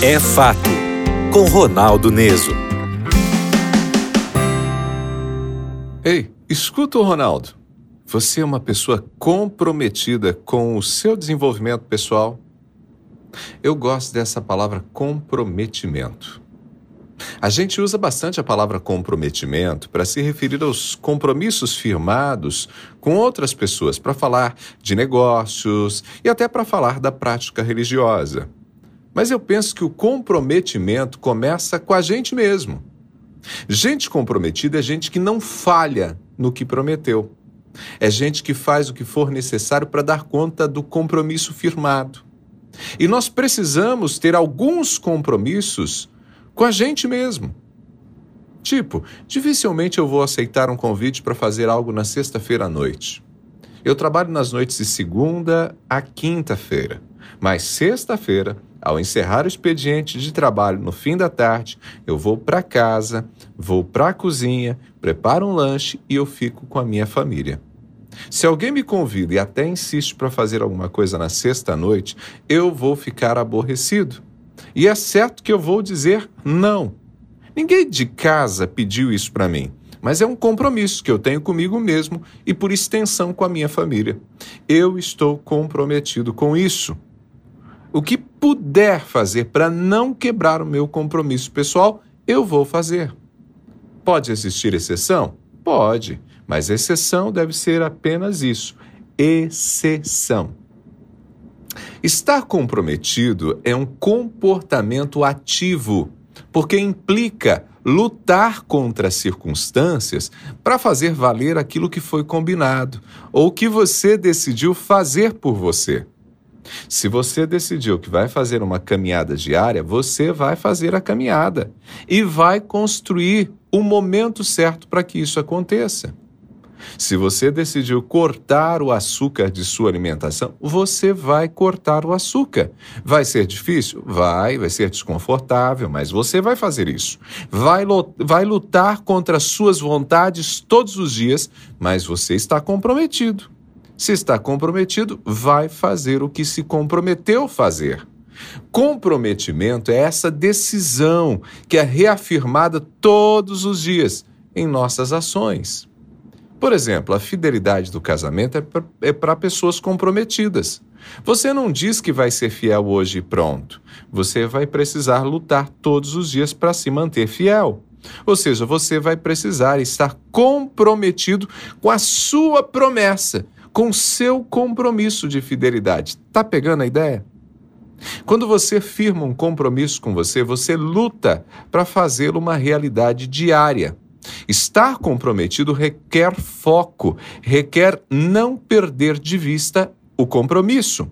É Fato, com Ronaldo Neso. Ei, escuta o Ronaldo. Você é uma pessoa comprometida com o seu desenvolvimento pessoal? Eu gosto dessa palavra comprometimento. A gente usa bastante a palavra comprometimento para se referir aos compromissos firmados com outras pessoas, para falar de negócios e até para falar da prática religiosa. Mas eu penso que o comprometimento começa com a gente mesmo. Gente comprometida é gente que não falha no que prometeu. É gente que faz o que for necessário para dar conta do compromisso firmado. E nós precisamos ter alguns compromissos com a gente mesmo. Tipo, dificilmente eu vou aceitar um convite para fazer algo na sexta-feira à noite. Eu trabalho nas noites de segunda a quinta-feira, mas sexta-feira, ao encerrar o expediente de trabalho no fim da tarde, eu vou para casa, vou para a cozinha, preparo um lanche e eu fico com a minha família. Se alguém me convida e até insiste para fazer alguma coisa na sexta-noite, eu vou ficar aborrecido. E é certo que eu vou dizer não. Ninguém de casa pediu isso para mim, mas é um compromisso que eu tenho comigo mesmo e, por extensão, com a minha família. Eu estou comprometido com isso. O que puder fazer para não quebrar o meu compromisso pessoal, eu vou fazer. Pode existir exceção? Pode, mas exceção deve ser apenas isso, exceção. Estar comprometido é um comportamento ativo, porque implica lutar contra as circunstâncias para fazer valer aquilo que foi combinado ou que você decidiu fazer por você. Se você decidiu que vai fazer uma caminhada diária, você vai fazer a caminhada e vai construir o momento certo para que isso aconteça. Se você decidiu cortar o açúcar de sua alimentação, você vai cortar o açúcar. Vai ser difícil? Vai ser desconfortável, mas você vai fazer isso. Vai lutar contra as suas vontades todos os dias, mas você está comprometido. Se está comprometido, vai fazer o que se comprometeu fazer. Comprometimento é essa decisão que é reafirmada todos os dias em nossas ações. Por exemplo, a fidelidade do casamento é para pessoas comprometidas. Você não diz que vai ser fiel hoje e pronto. Você vai precisar lutar todos os dias para se manter fiel. Ou seja, você vai precisar estar comprometido com a sua promessa, com o seu compromisso de fidelidade. Tá pegando a ideia? Quando você firma um compromisso com você, você luta para fazê-lo uma realidade diária. Estar comprometido requer foco, requer não perder de vista o compromisso.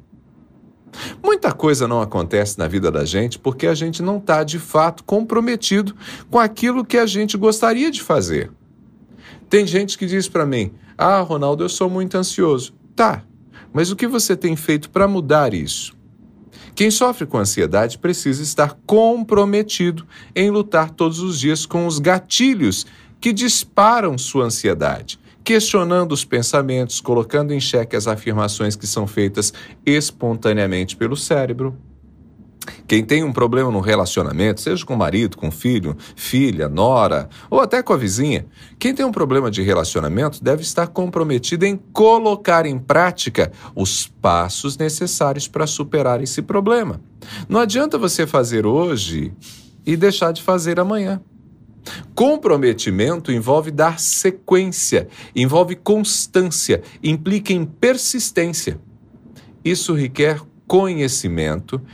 Muita coisa não acontece na vida da gente porque a gente não está de fato comprometido com aquilo que a gente gostaria de fazer. Tem gente que diz para mim, Ronaldo, eu sou muito ansioso. Tá, mas o que você tem feito para mudar isso? Quem sofre com ansiedade precisa estar comprometido em lutar todos os dias com os gatilhos que disparam sua ansiedade, questionando os pensamentos, colocando em xeque as afirmações que são feitas espontaneamente pelo cérebro. Quem tem um problema no relacionamento, seja com o marido, com o filho, filha, nora ou até com a vizinha, quem tem um problema de relacionamento deve estar comprometido em colocar em prática os passos necessários para superar esse problema. Não adianta você fazer hoje e deixar de fazer amanhã. Comprometimento envolve dar sequência, envolve constância, implica em persistência. Isso requer conhecimento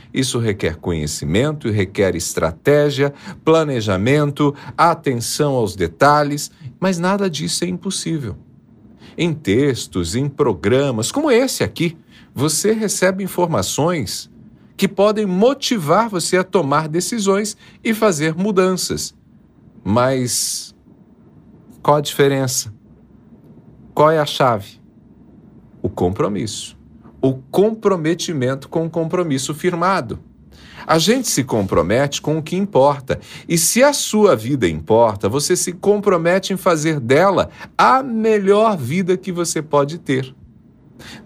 e requer estratégia, planejamento, atenção aos detalhes, mas nada disso é impossível. Em textos, em programas como esse aqui, você recebe informações que podem motivar você a tomar decisões e fazer mudanças. Mas qual a diferença? Qual é a chave? O compromisso. O comprometimento com o compromisso firmado. A gente se compromete com o que importa. E se a sua vida importa, você se compromete em fazer dela a melhor vida que você pode ter.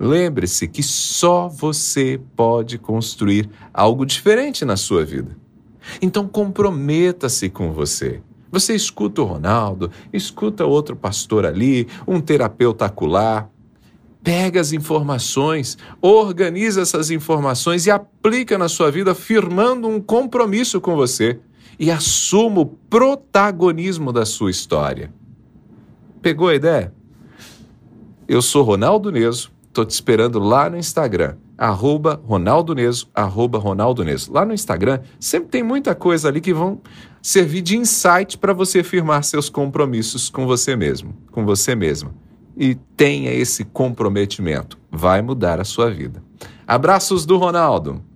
Lembre-se que só você pode construir algo diferente na sua vida. Então comprometa-se com você. Você escuta o Ronaldo, escuta outro pastor ali, um terapeuta acolá. Pega as informações, organiza essas informações e aplica na sua vida, firmando um compromisso com você. E assuma o protagonismo da sua história. Pegou a ideia? Eu sou Ronaldo Neso, estou te esperando lá no Instagram, @RonaldoNeso, @RonaldoNeso. Lá no Instagram sempre tem muita coisa ali que vão servir de insight para você firmar seus compromissos com você mesmo, com você mesma. E tenha esse comprometimento, vai mudar a sua vida. Abraços do Ronaldo.